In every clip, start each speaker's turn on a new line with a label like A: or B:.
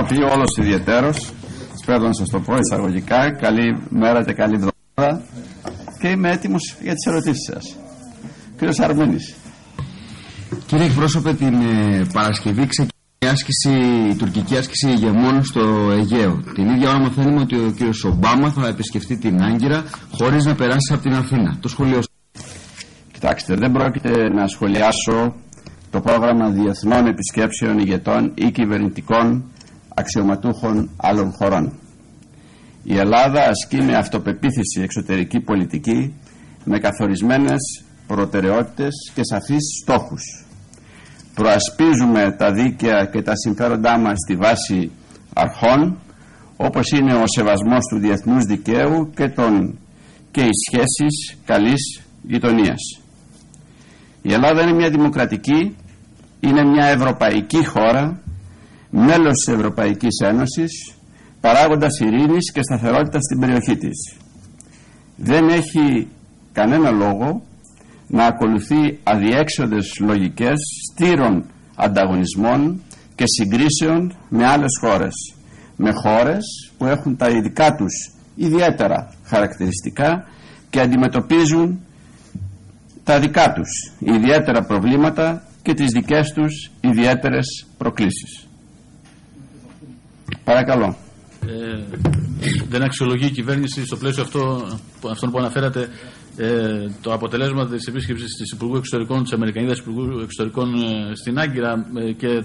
A: αγαπητοί, όλος ιδιαιτέρως, πρέπει να σας το πω εισαγωγικά, καλή μέρα και καλή εβδομάδα και είμαι έτοιμος για τις ερωτήσεις σας. Κύριος Αρμένης.
B: Κύριε εκπρόσωπε, την Παρασκευή η τουρκική άσκηση ηγεμόνων στο Αιγαίο. Την ίδια ώρα μαθαίνουμε ότι ο κύριος Ομπάμα θα επισκεφτεί την Άγκυρα χωρίς να περάσει από την Αθήνα. Το σχολείο.
A: Κοιτάξτε, δεν πρόκειται να σχολιάσω το πρόγραμμα διεθνών επισκέψεων ηγετών ή κυβερνητικών αξιωματούχων άλλων χωρών. Η Ελλάδα ασκεί με αυτοπεποίθηση εξωτερική πολιτική, με καθορισμένες προτεραιότητες και σαφείς στόχους. Προασπίζουμε τα δίκαια και τα συμφέροντά μας στη βάση αρχών, όπως είναι ο σεβασμός του διεθνούς δικαίου και οι σχέσεις καλής γειτονίας. Η Ελλάδα είναι μια δημοκρατική, είναι μια ευρωπαϊκή χώρα, μέλος της Ευρωπαϊκής Ένωσης, παράγοντας ειρήνης και σταθερότητα στην περιοχή της. Δεν έχει κανένα λόγο να ακολουθεί αδιέξοδες λογικές στήρων ανταγωνισμών και συγκρίσεων με άλλες χώρες, με χώρες που έχουν τα ειδικά τους ιδιαίτερα χαρακτηριστικά και αντιμετωπίζουν τα δικά τους ιδιαίτερα προβλήματα και τις δικές τους ιδιαίτερες προκλήσεις. Παρακαλώ.
C: Δεν αξιολογεί η κυβέρνηση στο πλαίσιο αυτό που αναφέρατε το αποτελέσμα της επίσκεψης της Υπουργού Εξωτερικών, της Αμερικανίδας Υπουργού Εξωτερικών στην Άγκυρα και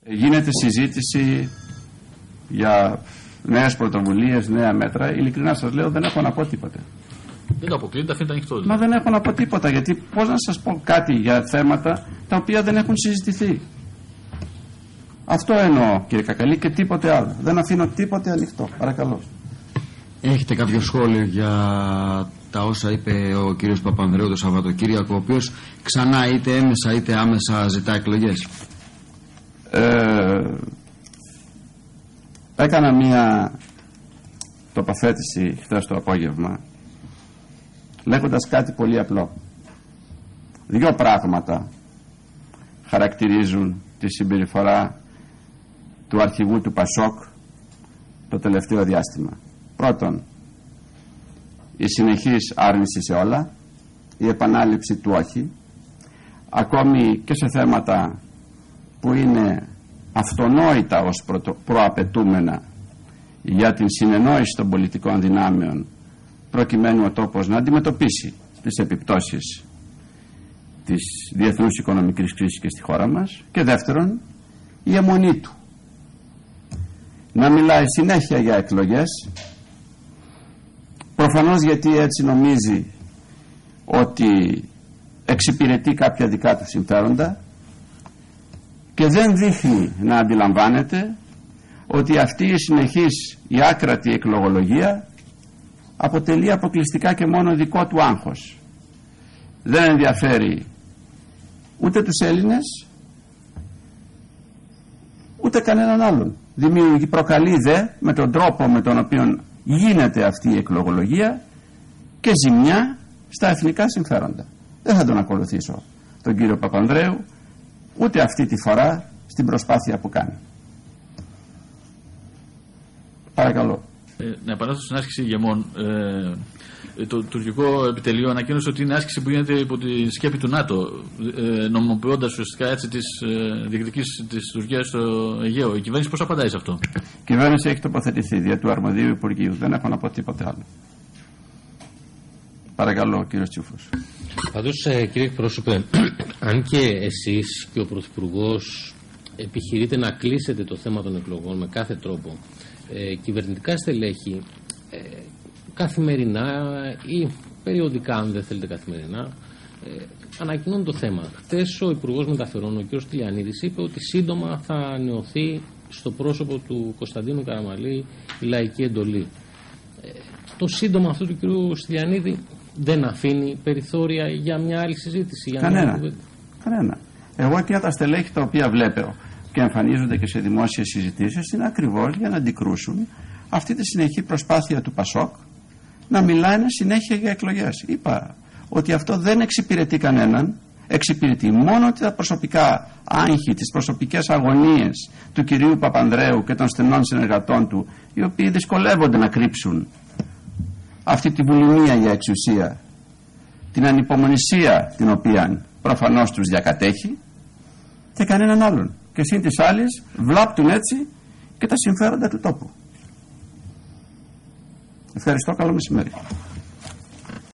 A: Γίνεται συζήτηση για νέες πρωτοβουλίες, νέα μέτρα. Ειλικρινά σας λέω, δεν έχω να πω τίποτα.
C: Δεν το αποκλείεται, αφήνεται ανοιχτό.
A: Μα δεν έχω να πω τίποτα, γιατί πώς να σας πω κάτι για θέματα τα οποία δεν έχουν συζητηθεί. Αυτό εννοώ, κύριε Κακαλή, και τίποτε άλλο. Δεν αφήνω τίποτε ανοιχτό. Παρακαλώ.
B: Έχετε κάποιο σχόλιο για τα όσα είπε ο κύριος Παπανδρέου το Σαββατοκύριακο, ο οποίος ξανά είτε έμεσα είτε άμεσα ζητά εκλογές?
A: Έκανα μία τοποθέτηση χθες το απόγευμα λέγοντας κάτι πολύ απλό. Δύο πράγματα χαρακτηρίζουν τη συμπεριφορά του αρχηγού του Πασόκ το τελευταίο διάστημα. Πρώτον, η συνεχής άρνηση σε όλα, η επανάληψη του όχι, ακόμη και σε θέματα που είναι αυτονόητα ως προαπαιτούμενα για την συνεννόηση των πολιτικών δυνάμεων, προκειμένου ο τόπος να αντιμετωπίσει τις επιπτώσεις της διεθνούς οικονομικής κρίσης και στη χώρα μας. Και δεύτερον, η αιμονή του να μιλάει συνέχεια για εκλογές, προφανώς γιατί έτσι νομίζει ότι εξυπηρετεί κάποια δικά του συμφέροντα, και δεν δείχνει να αντιλαμβάνεται ότι αυτή η συνεχής, η άκρατη εκλογολογία αποτελεί αποκλειστικά και μόνο δικό του άγχος. Δεν ενδιαφέρει ούτε τους Έλληνες ούτε κανέναν άλλον. Προκαλεί δε με τον τρόπο με τον οποίο γίνεται αυτή η εκλογολογία και ζημιά στα εθνικά συμφέροντα. Δεν θα τον ακολουθήσω τον κύριο Παπανδρέου ούτε αυτή τη φορά στην προσπάθεια που κάνει. Παρακαλώ.
C: Να επανέλθω στην άσκηση ηγεμών. Το τουρκικό επιτελείο ανακοίνωσε ότι είναι άσκηση που γίνεται υπό τη σκέπη του ΝΑΤΟ, νομιμοποιώντας ουσιαστικά έτσι τις διεκδικήσεις της Τουρκίας στο Αιγαίο. Η κυβέρνηση πώς απαντάει σε αυτό?
A: Η κυβέρνηση έχει τοποθετηθεί δια του αρμοδίου Υπουργείου. Δεν έχω να πω τίποτε άλλο. Παρακαλώ, κύριος Τσούφος.
D: Πάντως, κύριε εκπρόσωπε, αν και εσείς και ο Πρωθυπουργός επιχειρείτε να κλείσετε το θέμα των εκλογών με κάθε τρόπο, κυβερνητικά στελέχη καθημερινά ή περιοδικά, αν δεν θέλετε καθημερινά, ανακοινώνουν το θέμα. Χτες ο Υπουργός Μεταφερών, ο κ. Στυλιανίδης, είπε ότι σύντομα θα ανανεωθεί στο πρόσωπο του Κωνσταντίνου Καραμανλή η λαϊκή εντολή. Το σύντομα αυτό του κ. Στυλιανίδη δεν αφήνει περιθώρια για μια άλλη συζήτηση?
A: Κανένα. Εγώ και τα στελέχη τα οποία βλέπω και εμφανίζονται και σε δημόσιες συζητήσεις είναι ακριβώς για να αντικρούσουν αυτή τη συνεχή προσπάθεια του Πασόκ να μιλάνε συνέχεια για εκλογές. Είπα ότι αυτό δεν εξυπηρετεί κανέναν, εξυπηρετεί μόνο τα προσωπικά άγχη, τις προσωπικές αγωνίες του κυρίου Παπανδρέου και των στενών συνεργατών του, οι οποίοι δυσκολεύονται να κρύψουν αυτή τη βουλημία για εξουσία, την ανυπομονησία την οποία προφανώς τους διακατέχει, και κανέναν άλλον. Και σύν της άλλης βλάπτουν έτσι και τα συμφέροντα του τόπου. Ευχαριστώ, καλό μεσημέρι.